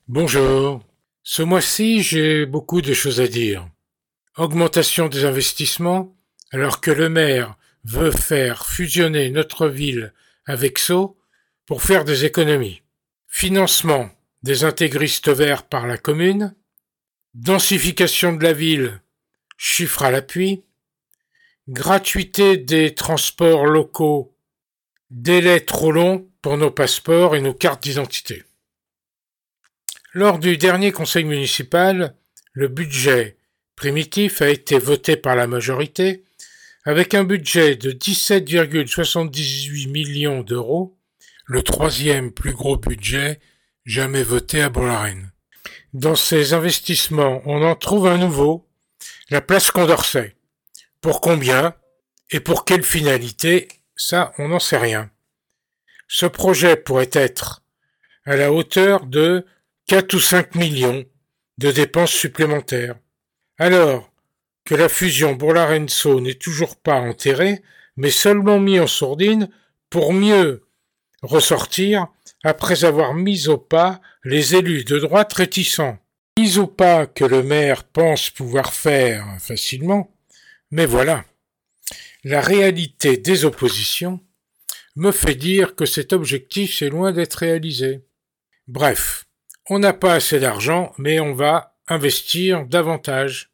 Bonjour. Ce mois-ci, j'ai beaucoup de choses à dire. Augmentation des investissements, alors que le maire veut faire fusionner notre ville avec Sceaux pour faire des économies. Financement des intégristes verts par la commune. Densification de la ville, chiffre à l'appui. Gratuité des transports locaux, délai trop long pour nos passeports et nos cartes d'identité. Lors du dernier conseil municipal, le budget primitif a été voté par la majorité avec un budget de 17,78 millions d'euros, le troisième plus gros budget jamais voté à Bourg-la-Reine. Dans ces investissements, on en trouve un nouveau, la place Condorcet. Pour combien et pour quelle finalité, ça on n'en sait rien. Ce projet pourrait être à la hauteur de 4 ou 5 millions de dépenses supplémentaires. Alors que la fusion Bourg-la-Reine-Sceaux n'est toujours pas enterrée, mais seulement mis en sourdine pour mieux ressortir après avoir mis au pas les élus de droite réticents. Mis au pas que le maire pense pouvoir faire facilement, mais voilà. La réalité des oppositions me fait dire que cet objectif est loin d'être réalisé. Bref, on n'a pas assez d'argent, mais on va investir davantage.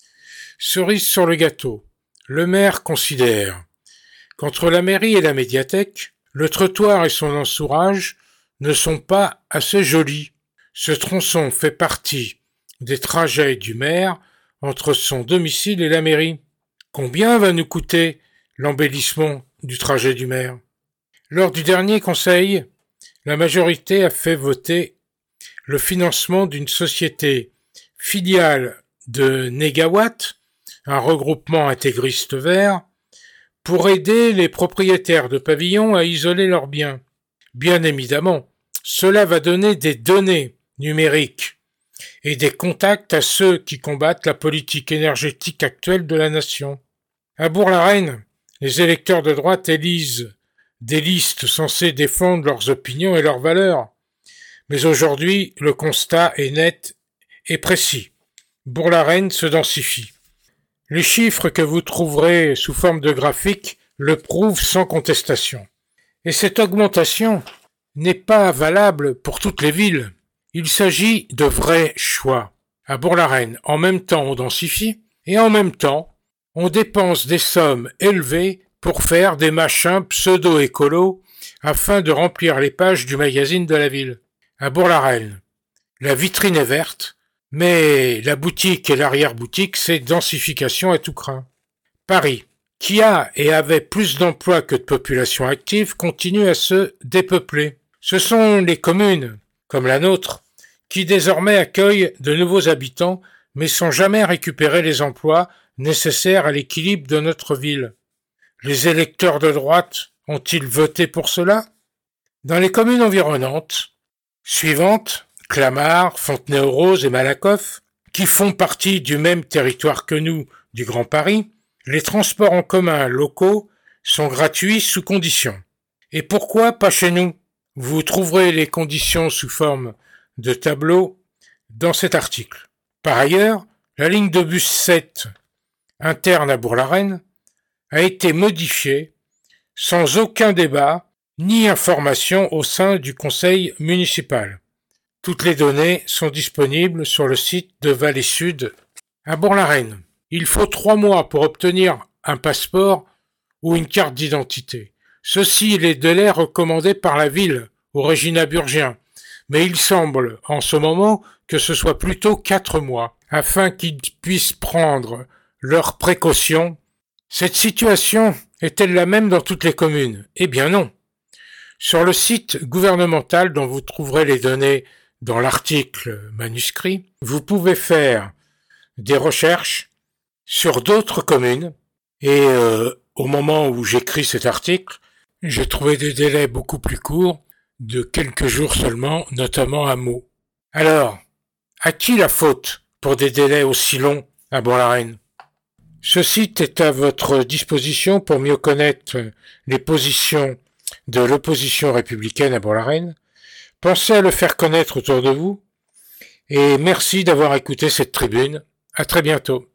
Cerise sur le gâteau, le maire considère qu'entre la mairie et la médiathèque, le trottoir et son entourage ne sont pas assez jolis. Ce tronçon fait partie des trajets du maire entre son domicile et la mairie. Combien va nous coûter l'embellissement du trajet du maire? Lors du dernier conseil, la majorité a fait voter le financement d'une société filiale de Négawatt, un regroupement intégriste vert, pour aider les propriétaires de pavillons à isoler leurs biens. Bien évidemment, cela va donner des données numériques et des contacts à ceux qui combattent la politique énergétique actuelle de la nation. À Bourg-la-Reine, les électeurs de droite élisent des listes censées défendre leurs opinions et leurs valeurs. Mais aujourd'hui, le constat est net et précis. Bourg-la-Reine se densifie. Les chiffres que vous trouverez sous forme de graphique le prouvent sans contestation. Et cette augmentation n'est pas valable pour toutes les villes. Il s'agit de vrais choix. À Bourg-la-Reine, en même temps on densifie, et en même temps on dépense des sommes élevées pour faire des machins pseudo-écolos afin de remplir les pages du magazine de la ville. À Bourg-la-Reine, la vitrine est verte, mais la boutique et l'arrière-boutique, c'est densification à tout crin. Paris, qui a et avait plus d'emplois que de population active, continue à se dépeupler. Ce sont les communes, comme la nôtre, qui désormais accueillent de nouveaux habitants, mais sans jamais récupérer les emplois nécessaires à l'équilibre de notre ville. Les électeurs de droite ont-ils voté pour cela? Dans les communes environnantes, suivantes, Clamart, Fontenay-aux-Roses et Malakoff, qui font partie du même territoire que nous, du Grand Paris, les transports en commun locaux sont gratuits sous conditions. Et pourquoi pas chez nous? Vous trouverez les conditions sous forme de tableau dans cet article. Par ailleurs, la ligne de bus 7, interne à Bourg-la-Reine, a été modifiée sans aucun débat ni information au sein du conseil municipal. Toutes les données sont disponibles sur le site de Vallée Sud à Bourg-la-Reine. Il faut 3 mois pour obtenir un passeport ou une carte d'identité. Ceci est les délais recommandés par la ville au Régina Burgien, mais il semble en ce moment que ce soit plutôt 4 mois, afin qu'ils puissent prendre leurs précautions. Cette situation est-elle la même dans toutes les communes? Eh bien non. Sur le site gouvernemental dont vous trouverez les données dans l'article manuscrit, vous pouvez faire des recherches sur d'autres communes et au moment où j'écris cet article, j'ai trouvé des délais beaucoup plus courts, de quelques jours seulement, notamment à Meaux. Alors, à qui la faute pour des délais aussi longs à Bourg-la-Reine? Ce site est à votre disposition pour mieux connaître les positions de l'opposition républicaine à Bourg-la-Reine. Pensez à le faire connaître autour de vous et merci d'avoir écouté cette tribune. À très bientôt.